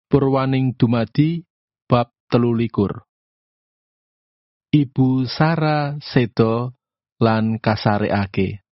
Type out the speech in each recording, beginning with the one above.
Purwaning dumadi bab 13. Ibu Sara seda lan kasarekake.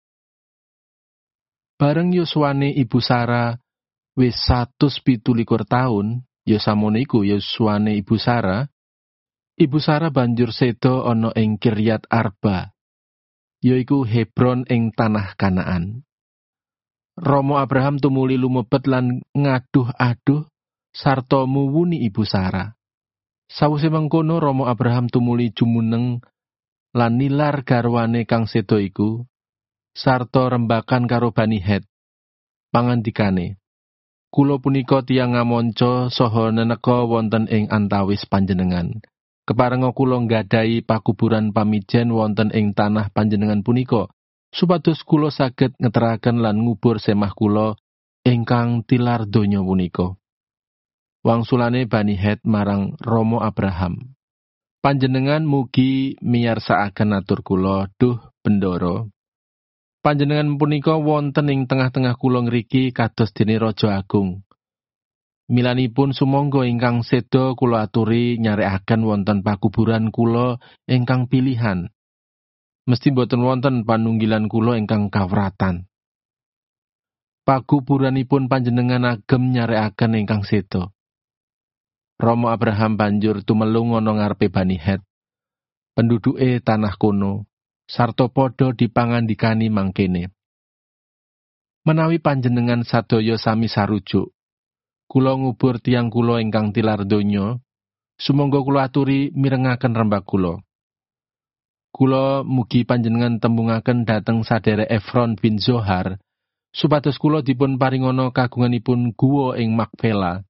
Bareng yuswane Ibu Sara wis 117 taun, ya samono iku yuswane Ibu Sara. Ibu Sara banjur seda ana ing Kiryat Arba, yaiku Hebron ing tanah Kanaan. Rama Abraham tumuli lumebet lan ngaduh-aduh sarta muwuni Ibu Sara. Sawise mengkono Rama Abraham tumuli jumuneng lan nilar garwane kang seda iku sarta rembakan karo Bani Het. Pangandikane, "Kula punika tiyang ngamonca saha neneka wonten ing antawis panjenengan. Keparenga kula nggadahi pakuburan pamijen wonten ing tanah panjenengan punika, supados kula saged ngeteraken lan ngubur semah kula ingkang tilar donya punika." Wangsulane Bani Het marang Rama Abraham, "Panjenengan mugi miyarsakaken atur kula, duh Bendoro. Panjenengan punika wonten ing tengah-tengah kula ngriki kados dene Raja Agung. Milanipun sumangga ingkang seda kula aturi nyarekaken wonten pakuburan kula ingkang pilihan. Mesti boten wonten panunggilan kula ingkang kawratan. Pakuburanipun panjenengan agem nyarekaken ingkang seda." Rama Abraham banjur tumelung ana ngarepe Bani Het, penduduke tanah kono, sarta padha dipangandikani mangkene, "Menawi panjenengan sadaya sami sarujuk, kula ngubur tiyang kula ingkang tilar donya, sumangga kula aturi mirengaken rembag kula. Kula mugi panjenengan tembungaken dhateng sadherek Efron bin Zohar, supados kula dipun paringana kagunganipun guwa ing Makpela,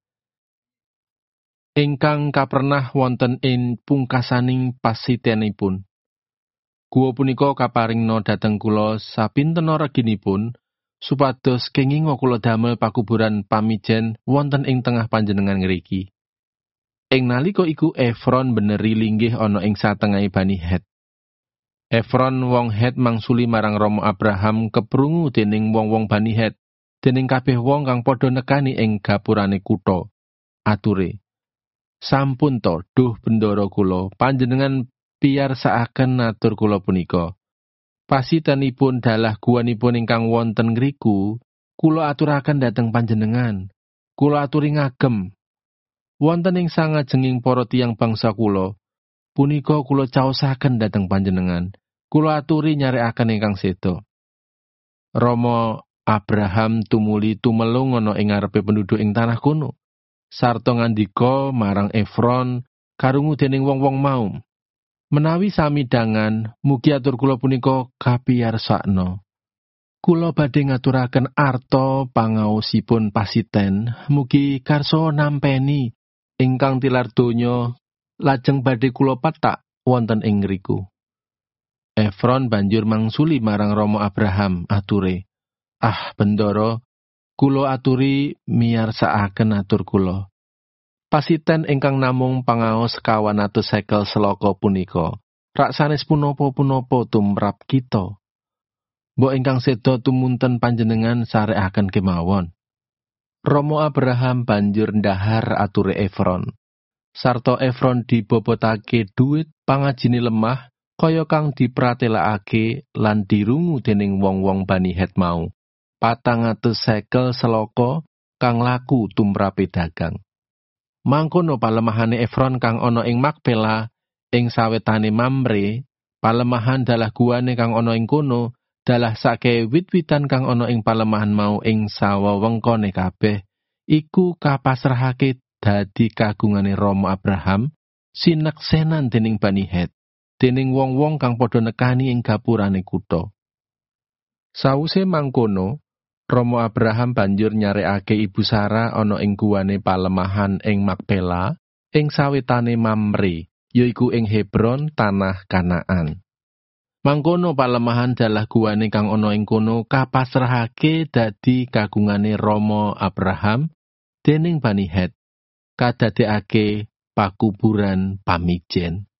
ingkang kapernah wonten ing pungkasaning pasitenipun. Guwa punika kaparingna dhateng kula sapintena reginipun, supados kenging kula damel pakuburan pamijen wonten ing tengah panjenengan ngriki." Ing nalika iku Efron beneri linggih ana ing satengahing Bani Het. Efron wong Het mangsuli marang Rama Abraham keprungu dening wong-wong Bani Het, dening kabeh wong kang padha nekani ing gapurane kutha. Ature, "Sampun to, duh Bendoro kula, panjenengan piyarsakaken atur kula punika. Pasitenipun dalah guwanipun ingkang wonten ngriku, kula aturaken dhateng panjenengan. Kula aturi ngagem. Wonten ing sangajenging para tiyang bangsa kula, punika kula caosaken dhateng panjenengan. Kula aturi nyarekaken ingkang seda." Rama Abraham tumuli tumelung ana ing ngarepe penduduk ing tanah kono, sarta ngandika marang Efron karungu dening wong-wong mau, "Menawi sami dangan, mugi atur kula punika kapiyarsakna. Kula badhe ngaturaken arta pangaosipun pasiten, mugi karsa nampeni ingkang tilar donya lajeng badhe kula pathak wonten ing ngriku." Efron banjur mangsuli marang Rama Abraham, ature, "Ah Bendoro, kula aturi miyarsakaken atur kula. Pasiten ingkang namung pangaos 200 sekel selaka punika, rak sanes punapa-punapa tumrap kita. Mbok ingkang seda tumunten panjenengan sarekaken kemawon." Rama Abraham banjur ndahar ature Efron, sarta Efron dibobotake dhuwit pangajine lemah kaya kang dipratelakake lan dirungu dening wong-wong Bani Het mau, 400 sekel selaka kang laku tumrape dagang. Mangkono palemahane Efron kang ana ing Makpela ing sawetane Mamre, palemahan dalah guwane kang ana ing kono, dalah sake wit-witan kang ana ing palemahan mau ing sawewengkone kabeh, iku kapasrahake dadi kagungane Rama Abraham, sineksenan dening Bani Het, dening wong-wong kang padha nekani ing gapurane kutha. Sawise mangkono, Rama Abraham banjur nyarekake Ibu Sara ana ing guwane palemahan ing Makpela ing sawetane Mamre, yaiku ing Hebron tanah Kanaan. Mangkono palemahan dalah guwane kang ana ing kono kapasrahake dadi kagungane Rama Abraham dening Bani Het, kadadekake pakuburan pamijen.